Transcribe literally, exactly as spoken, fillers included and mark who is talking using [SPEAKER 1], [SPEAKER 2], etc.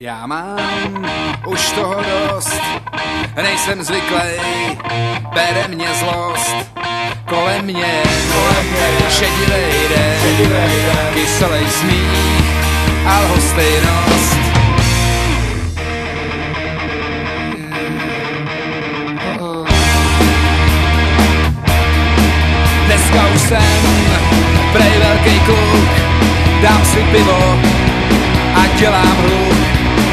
[SPEAKER 1] Já mám už toho dost, nejsem zvyklej, bere mě zlost. Kolem mě, kolem mě šedivej den, kyselej smích a lhostejnost. Dneska už jsem prej velký kluk, dám si pivo a dělám hluk.